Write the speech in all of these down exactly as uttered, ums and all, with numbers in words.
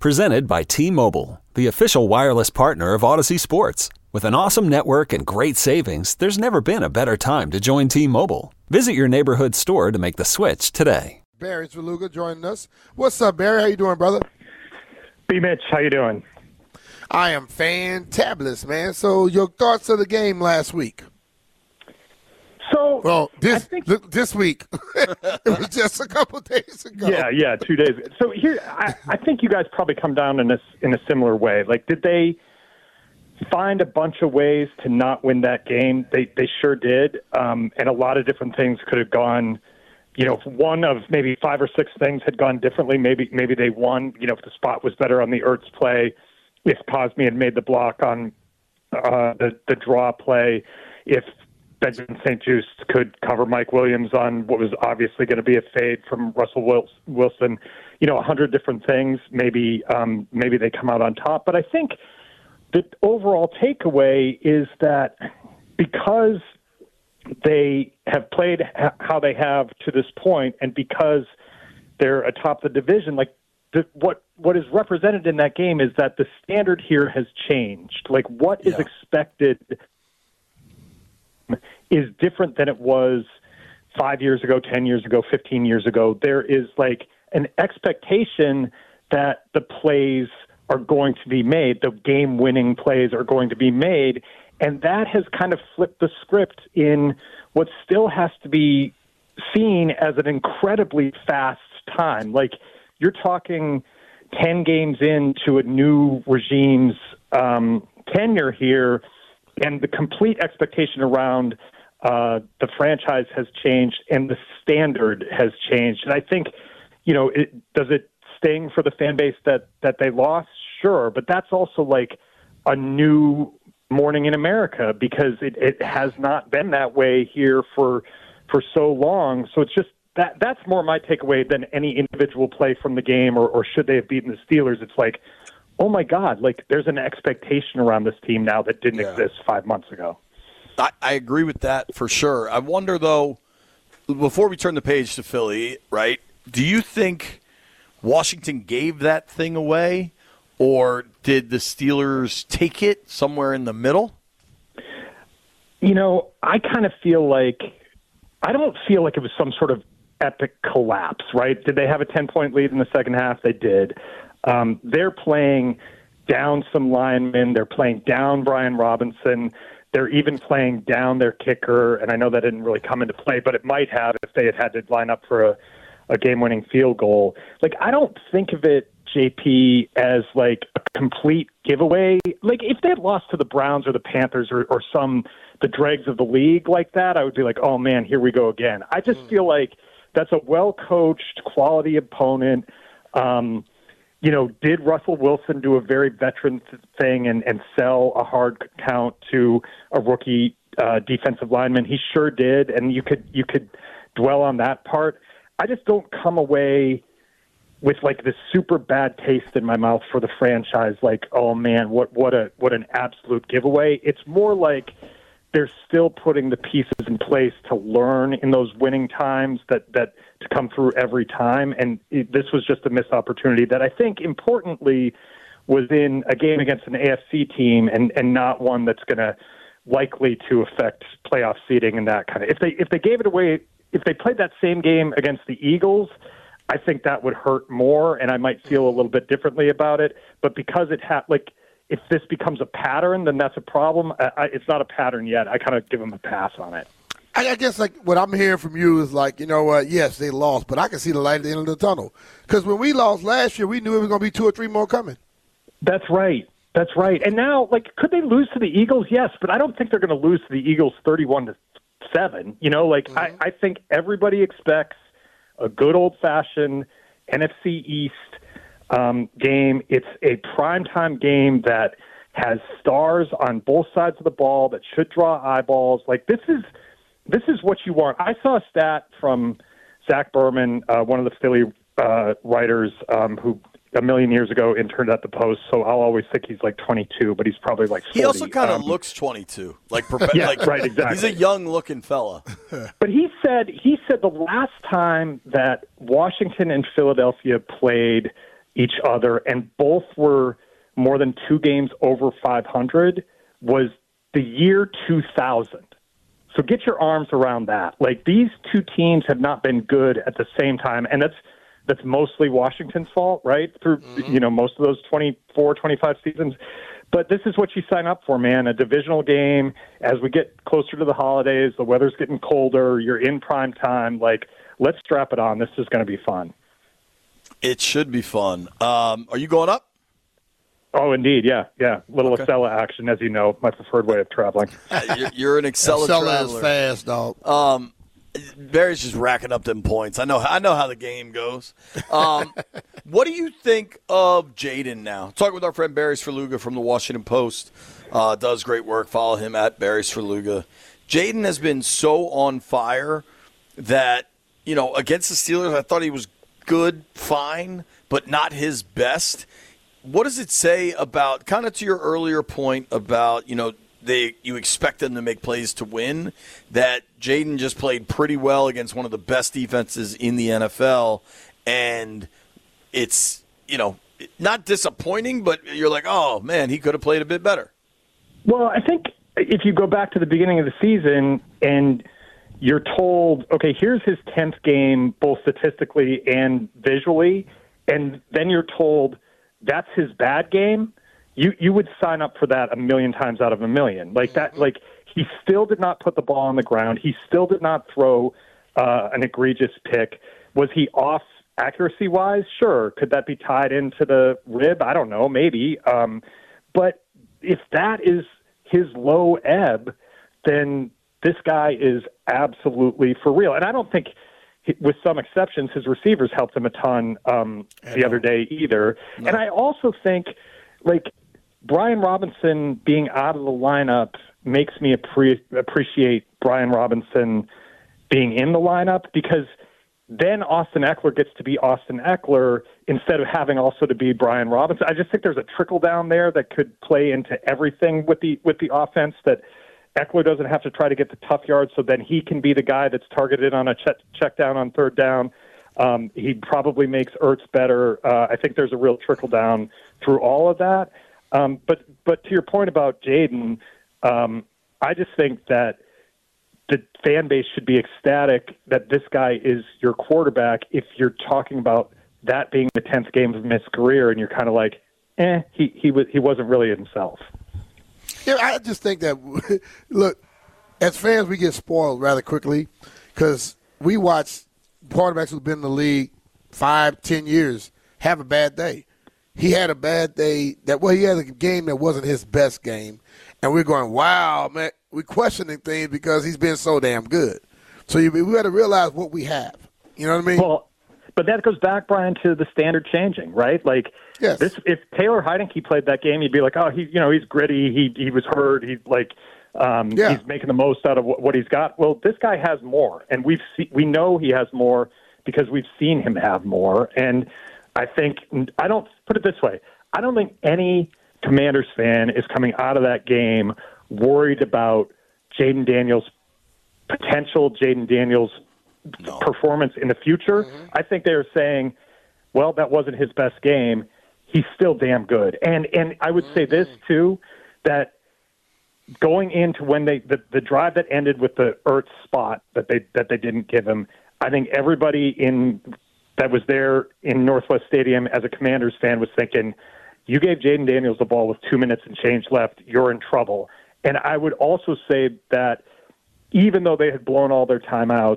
Presented by T-Mobile, the official wireless partner of Odyssey Sports. With an awesome network and great savings, there's never been a better time to join T-Mobile. Visit your neighborhood store to make the switch today. Barry Svrluga joining us. What's up, Barry? How you doing, brother? B. Mitch, how you doing? I am fantabulous, man. So your thoughts of the game last week? So, well, this think, th- this week. It was just a couple of days ago. Yeah, yeah, two days ago. So here, I, I think you guys probably come down in a, in a similar way. Like, did they find a bunch of ways to not win that game? They they sure did, um, and a lot of different things could have gone. You know, if one of maybe five or six things had gone differently, maybe maybe they won. You know, if the spot was better on the Ertz play, if Cosme had made the block on uh, the the draw play, if Benjamin Saint-Juste could cover Mike Williams on what was obviously going to be a fade from Russell Wilson, you know, a hundred different things. Maybe um, maybe they come out on top. But I think the overall takeaway is that because they have played ha- how they have to this point, and because they're atop the division, like the, what what is represented in that game is that the standard here has changed. Like what is yeah. expected is different than it was five years ago, ten years ago, fifteen years ago. There is like an expectation that the plays are going to be made, the game-winning plays are going to be made, and that has kind of flipped the script in what still has to be seen as an incredibly fast time. Like, you're talking ten games into a new regime's um, tenure here, and the complete expectation around uh, the franchise has changed and the standard has changed. And I think, you know, it, does it sting for the fan base that, that they lost? Sure. But that's also like a new morning in America because it, it has not been that way here for for so long. So it's just that that's more my takeaway than any individual play from the game or, or should they have beaten the Steelers. It's like, oh, my God, like there's an expectation around this team now that didn't yeah. exist five months ago. I, I agree with that for sure. I wonder, though, before we turn the page to Philly, right, do you think Washington gave that thing away or did the Steelers take it somewhere in the middle? You know, I kind of feel like I don't feel like it was some sort of epic collapse, right? Did they have a ten-point lead in the second half? They did. Um, they're playing down some linemen. They're playing down Brian Robinson. They're even playing down their kicker, and I know that didn't really come into play, but it might have if they had had to line up for a, a game-winning field goal. Like, I don't think of it, J P, as like a complete giveaway. Like, if they had lost to the Browns or the Panthers or, or some the dregs of the league like that, I would be like, oh, man, here we go again. I just mm. feel like that's a well-coached, quality opponent. Um, you know, did Russell Wilson do a very veteran th- thing and, and sell a hard count to a rookie uh, defensive lineman? He sure did, and you could you could dwell on that part. I just don't come away with like this super bad taste in my mouth for the franchise. Like, oh man, what what a what an absolute giveaway. It's more like they're still putting the pieces in place to learn in those winning times that, that to come through every time. And it, this was just a missed opportunity that I think importantly was in a game against an A F C team and, and not one that's going to likely to affect playoff seeding and that kind of, if they, if they gave it away, if they played that same game against the Eagles, I think that would hurt more and I might feel a little bit differently about it. But because it had like, if this becomes a pattern, then that's a problem. I, it's not a pattern yet. I kind of give them a pass on it. I, I guess like what I'm hearing from you is like, you know what, uh, yes, they lost, but I can see the light at the end of the tunnel. Because when we lost last year, we knew it was going to be two or three more coming. That's right. That's right. And now, like, could they lose to the Eagles? Yes, but I don't think they're going to lose to the Eagles thirty-one to seven. You know, like, mm-hmm. I, I think everybody expects a good old-fashioned N F C East Um, game. It's a primetime game that has stars on both sides of the ball that should draw eyeballs. Like this is this is what you want. I saw a stat from Zach Berman, uh, one of the Philly uh, writers um, who a million years ago interned at the Post. So I'll always think he's like twenty-two, but he's probably like forty. He also kind of um, looks twenty-two. Like, prof- yeah, like right, exactly. He's a young-looking fella. But he said he said the last time that Washington and Philadelphia played each other, and both were more than two games over five hundred, was the year two thousand. So get your arms around that. Like, these two teams have not been good at the same time, and that's that's mostly Washington's fault, right? Through mm-hmm. you know most of those twenty-four, twenty-five seasons. But this is what you sign up for, man. A divisional game. As we get closer to the holidays, the weather's getting colder. You're in prime time. Like, let's strap it on. This is going to be fun. It should be fun. Um, are you going up? Oh, indeed, yeah, yeah. Little Okay. Acela action, as you know, my preferred way of traveling. you're, you're an Acela Acela traveler. is fast, dog. Um, Barry's just racking up them points. I know. I know how the game goes. Um, what do you think of Jaden now? Talking with our friend Barry Svrluga from the Washington Post. Uh, does great work. Follow him at Barry Svrluga. Jaden has been so on fire that, you know, against the Steelers, I thought he was good, fine, but not his best. What does it say about, kind of to your earlier point about, you know, they you expect them to make plays to win, that Jaden just played pretty well against one of the best defenses in the N F L, and it's, you know, not disappointing, but you're like, oh, man, he could have played a bit better. Well, I think if you go back to the beginning of the season and you're told, okay, here's his tenth game, both statistically and visually, and then you're told that's his bad game, you you would sign up for that a million times out of a million. Like that, like he still did not put the ball on the ground. He still did not throw uh, an egregious pick. Was he off accuracy-wise? Sure. Could that be tied into the rib? I don't know, maybe. Um, but if that is his low ebb, then this guy is absolutely for real. And I don't think, with some exceptions, his receivers helped him a ton um, the other day either. No. And I also think, like, Brian Robinson being out of the lineup makes me appre- appreciate Brian Robinson being in the lineup, because then Austin Eckler gets to be Austin Eckler instead of having also to be Brian Robinson. I just think there's a trickle down there that could play into everything with the with the offense, that Eckler doesn't have to try to get the tough yards, so then he can be the guy that's targeted on a check, check down on third down. Um, he probably makes Ertz better. Uh, I think there's a real trickle down through all of that. Um, but but to your point about Jaden, um, I just think that the fan base should be ecstatic that this guy is your quarterback if you're talking about that being the tenth game of his career, and you're kind of like, eh, he he was he wasn't really himself. Yeah, I just think that, look, as fans, we get spoiled rather quickly because we watch quarterbacks who've been in the league five, ten years have a bad day. He had a bad day. That well, he had a game that wasn't his best game, and we're going, wow, man. We're questioning things because he's been so damn good. So you, we got to realize what we have. You know what I mean? Well, but that goes back, Brian, to the standard changing, right? Like, yes. this, if Taylor Heinicke played that game, you'd be like, oh, he, you know, he's gritty. He he was hurt. He's like, um, yeah. he's making the most out of what, what he's got. Well, this guy has more, and we've see, we know he has more because we've seen him have more. And I think I don't put it this way. I don't think any Commanders fan is coming out of that game worried about Jaden Daniels' potential, Jaden Daniels' no. performance in the future. Mm-hmm. I think they're saying, well, that wasn't his best game. He's still damn good. And and I would mm-hmm. say this, too, that going into when they the, the drive that ended with the Ertz spot that they that they didn't give him, I think everybody in that was there in Northwest Stadium as a Commanders fan was thinking, you gave Jaden Daniels the ball with two minutes and change left, you're in trouble. And I would also say that even though they had blown all their timeouts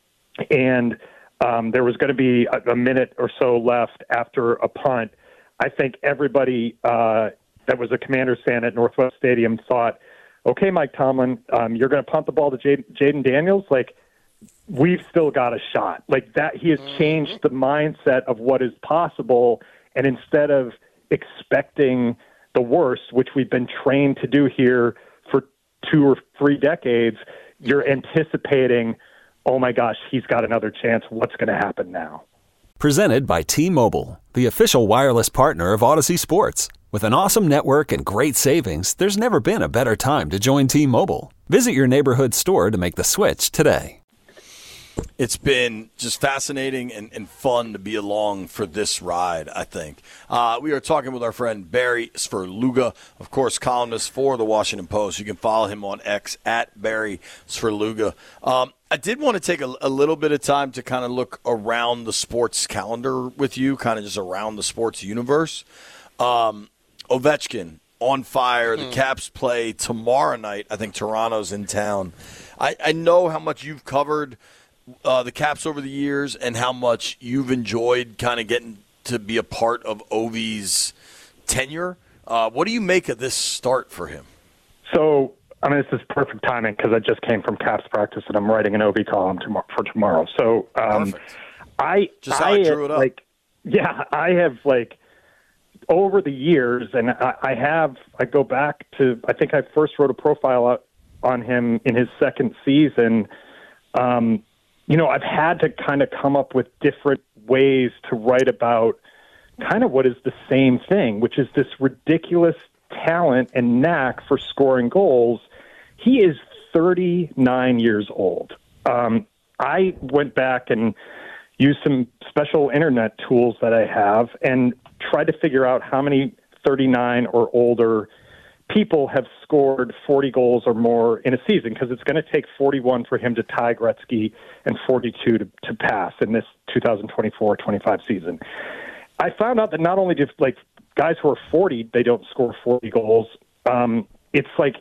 and um, there was going to be a, a minute or so left after a punt, I think everybody uh, that was a Commanders fan at Northwest Stadium thought, okay, Mike Tomlin, um, you're going to punt the ball to Jaden, Jaden Daniels? Like, we've still got a shot. Like that, he has changed the mindset of what is possible. And instead of expecting the worst, which we've been trained to do here for two or three decades, you're anticipating, oh my gosh, he's got another chance. What's going to happen now? Presented by T-Mobile, the official wireless partner of Odyssey Sports. With an awesome network and great savings, there's never been a better time to join T-Mobile. Visit your neighborhood store to make the switch today. It's been just fascinating and, and fun to be along for this ride, I think. Uh, we are talking with our friend Barry Svrluga, of course, columnist for the Washington Post. You can follow him on X at Barry Svrluga. Um, I did want to take a, a little bit of time to kind of look around the sports calendar with you, kind of just around the sports universe. Um, Ovechkin on fire. The Caps play tomorrow night. I think Toronto's in town. I, I know how much you've covered Uh, the Caps over the years and how much you've enjoyed kind of getting to be a part of Ovi's tenure. Uh, what do you make of this start for him? So, I mean, this is perfect timing because I just came from Caps practice and I'm writing an Ovi column tomorrow, for tomorrow. So, um, Perfect. I Just how I, I drew it up. Like, yeah, I have like over the years, and I, I have. I go back to. I think I first wrote a profile out on him in his second season. Um, You know, I've had to kind of come up with different ways to write about kind of what is the same thing, which is this ridiculous talent and knack for scoring goals. He is thirty-nine years old. Um, I went back and used some special internet tools that I have and tried to figure out how many thirty-nine or older people have scored forty goals or more in a season, because it's going to take forty-one for him to tie Gretzky and forty-two to, to pass in this two thousand twenty-four twenty-five season. I found out that not only do like guys who are forty, they don't score forty goals. Um, it's like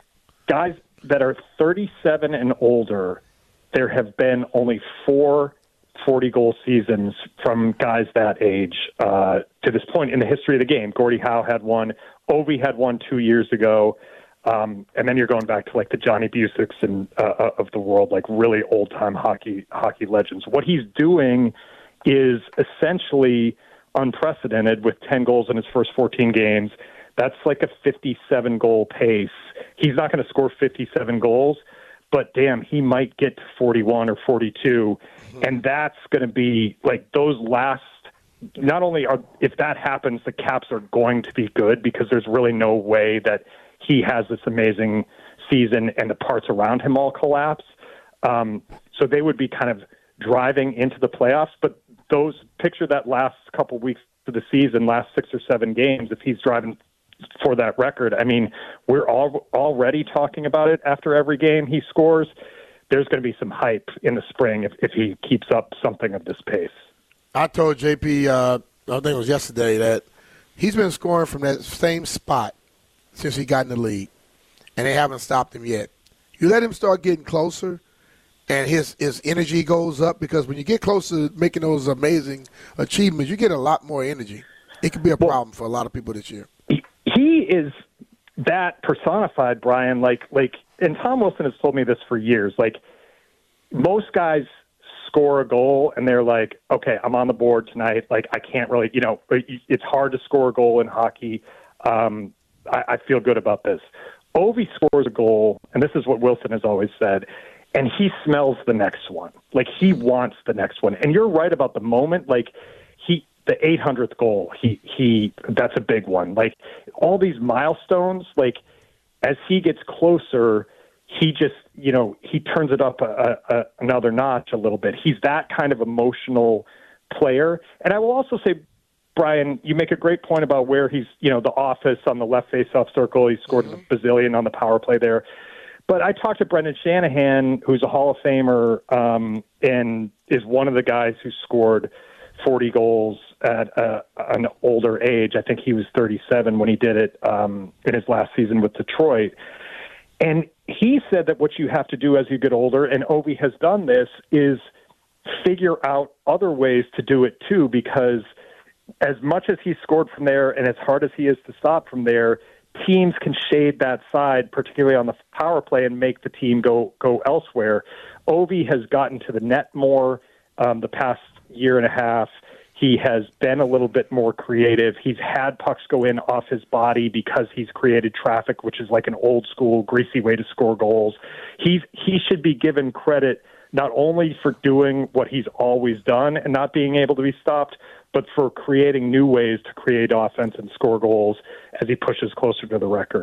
guys that are thirty-seven and older, there have been only four forty-goal seasons from guys that age uh, to this point in the history of the game. Gordie Howe had one. Ovi had one two years ago. Um, and then you're going back to like the Johnny Busicks and uh, of the world, like really old-time hockey hockey legends. What he's doing is essentially unprecedented with ten goals in his first fourteen games. That's like a fifty-seven goal pace. He's not going to score fifty-seven goals, but damn, he might get to forty-one or forty-two. Mm-hmm. And that's going to be like those last, not only are, if that happens, the Caps are going to be good, because there's really no way that he has this amazing season and the parts around him all collapse. Um, so they would be kind of driving into the playoffs, but those, picture that last couple weeks of the season, last six or seven games, if he's driving for that record, I mean, we're all already talking about it after every game he scores. There's going to be some hype in the spring if, if he keeps up something of this pace. I told J P, uh, I think it was yesterday, that he's been scoring from that same spot since he got in the league, and they haven't stopped him yet. You let him start getting closer, and his, his energy goes up, because when you get closer to making those amazing achievements, you get a lot more energy. It could be a problem for a lot of people this year. He is that personified, Brian. Like, like, and Tom Wilson has told me this for years. Like, most guys score a goal and they're like, okay, I'm on the board tonight. Like, I can't really, you know, it's hard to score a goal in hockey. Um, I, I feel good about this. Ovi scores a goal, and this is what Wilson has always said, and he smells the next one. Like, he wants the next one. And you're right about the moment. Like, he, the eight hundredth goal, he, he, that's a big one. Like, all these milestones, like, as he gets closer, he just, you know, he turns it up a, a, another notch a little bit. He's that kind of emotional player. And I will also say, Brian, you make a great point about where he's, you know, the office on the left face-off circle. He scored mm-hmm. a bazillion on the power play there. But I talked to Brendan Shanahan, who's a Hall of Famer, um, and is one of the guys who scored forty goals at uh, an older age. I think he was thirty-seven when he did it um, in his last season with Detroit. And he said that what you have to do as you get older, and Ovi has done this, is figure out other ways to do it too, because as much as he scored from there and as hard as he is to stop from there, teams can shade that side, particularly on the power play, and make the team go go elsewhere. Ovi has gotten to the net more um, the past year and a half. He has been a little bit more creative. He's had pucks go in off his body because he's created traffic, which is like an old school greasy way to score goals. He's he should be given credit not only for doing what he's always done and not being able to be stopped, but for creating new ways to create offense and score goals as he pushes closer to the record.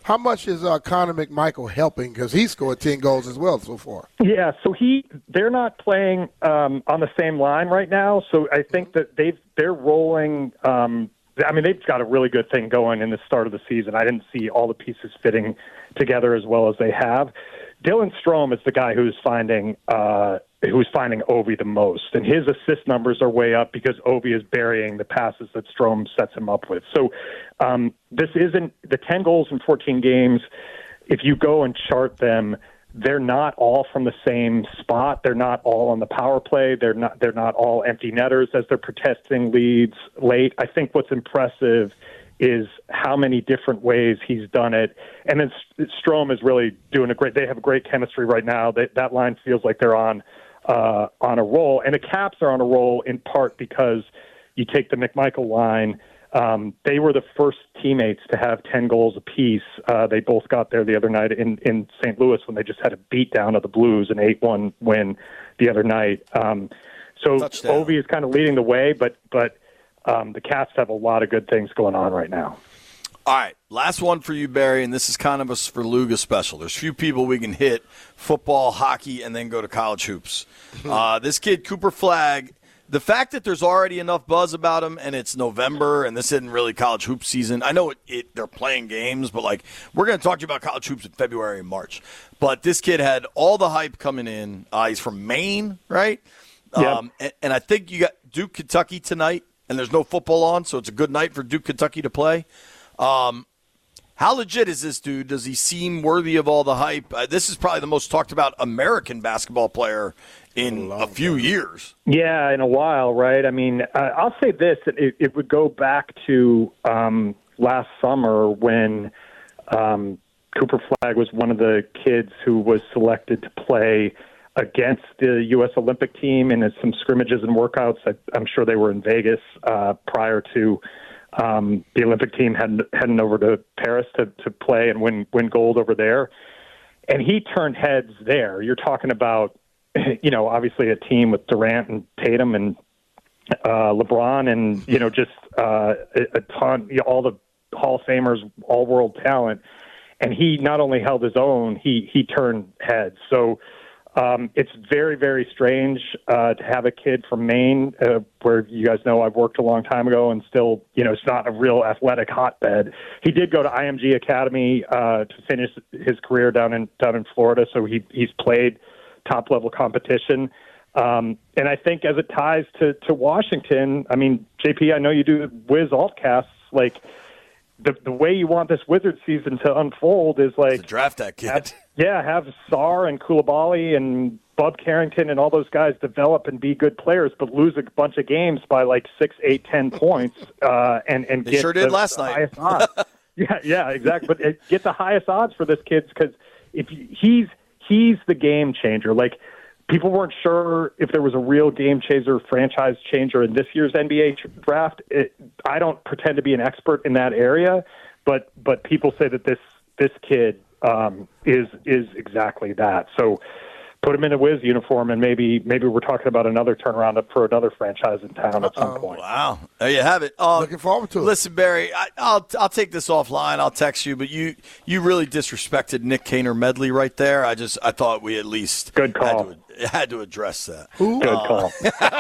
How much is uh, Connor McMichael helping? Because he scored ten goals as well so far. Yeah, so he they're not playing um, on the same line right now. So I think that they've they're rolling. Um, I mean, they've got a really good thing going in the start of the season. I didn't see all the pieces fitting together as well as they have. Dylan Strome is the guy who's finding uh, who's finding Ovi the most, and his assist numbers are way up because Ovi is burying the passes that Strome sets him up with. So um, this isn't the ten goals in fourteen games. If you go and chart them, they're not all from the same spot. They're not all on the power play. They're not. They're not all empty netters as they're protesting leads late. I think what's impressive is how many different ways he's done it. And then Strome is really doing a great, they have a great chemistry right now. They, that line feels like they're on, uh, on a roll. And the Caps are on a roll in part because you take the McMichael line. Um, they were the first teammates to have ten goals apiece. Uh, they both got there the other night in, in Saint Louis when they just had a beat down of the Blues, an eight one win the other night. Um, so Touchdown. Ovi is kind of leading the way, but, but, Um, the Caps have a lot of good things going on right now. All right, last one for you, Barry, and this is kind of a Sverluga special. There's few people we can hit, football, hockey, and then go to college hoops. Uh, this kid, Cooper Flagg, the fact that there's already enough buzz about him and it's November and this isn't really college hoop season. I know it, it, they're playing games, but, like, we're going to talk to you about college hoops in February and March. But this kid had all the hype coming in. Uh, he's from Maine, right? Yep. Um, and, and I think you got Duke, Kentucky tonight. And there's no football on, so it's a good night for Duke, Kentucky to play. Um, how legit is this dude? Does he seem worthy of all the hype? Uh, this is probably the most talked about American basketball player in a few years. Yeah, in a while, right? I mean, uh, I'll say this. It, it would go back to um, last summer when um, Cooper Flagg was one of the kids who was selected to play against the U S Olympic team in some scrimmages and workouts. I, I'm sure they were in Vegas uh, prior to um, the Olympic team heading, heading over to Paris to, to play and win win gold over there. And he turned heads there. You're talking about, you know, obviously a team with Durant and Tatum and uh, LeBron and, you know, just uh, a, a ton, you know, all the Hall of Famers, all-world talent. And he not only held his own, he he turned heads. So, Um, it's very, very strange uh, to have a kid from Maine, uh, where you guys know I've worked a long time ago, and still, you know, it's not a real athletic hotbed. He did go to I M G Academy uh, to finish his career down in down in Florida, so he he's played top level competition. Um, and I think as it ties to to Washington, I mean, J P, I know you do Wiz altcasts, like. The the way you want this Wizard season to unfold is like to draft that kid. Have, yeah, have Sarr and Koulibaly and Bub Carrington and all those guys develop and be good players, but lose a bunch of games by like six, eight, ten points, uh, and and they get sure did the, last the night. highest odds. yeah, yeah, exactly. But it, get the highest odds for this kid because if he's he's the game changer. Like. People weren't sure if there was a real game changer, franchise changer in this year's N B A draft. It, I don't pretend to be an expert in that area, but but people say that this this kid um, is is exactly that. So put him in a Wiz uniform, and maybe maybe we're talking about another turnaround up for another franchise in town at some Uh-oh. point. Wow, there you have it. Um, Looking forward to it. Listen, Barry, I, I'll I'll take this offline. I'll text you, but you you really disrespected Nick Kaner Medley right there. I just I thought we at least Good call. Had to, had to address that. Who? Good Uh, call.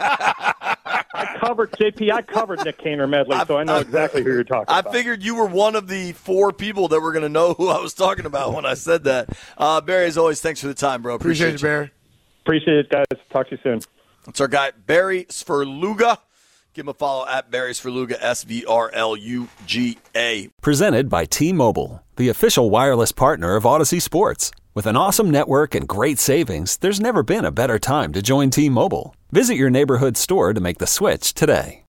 I covered J P. I covered Nick Kaner Medley, so I know exactly who you're talking I about. figured you were one of the four people that were going to know who I was talking about when I said that. Uh, Barry, as always, thanks for the time, bro. Appreciate, Appreciate, you, Barry. Appreciate it, guys. Talk to you soon. That's our guy, Barry Sverluga. Give him a follow at Barry Sverluga, S V R L U G A. Presented by T-Mobile, the official wireless partner of Odyssey Sports. With an awesome network and great savings, there's never been a better time to join T-Mobile. Visit your neighborhood store to make the switch today.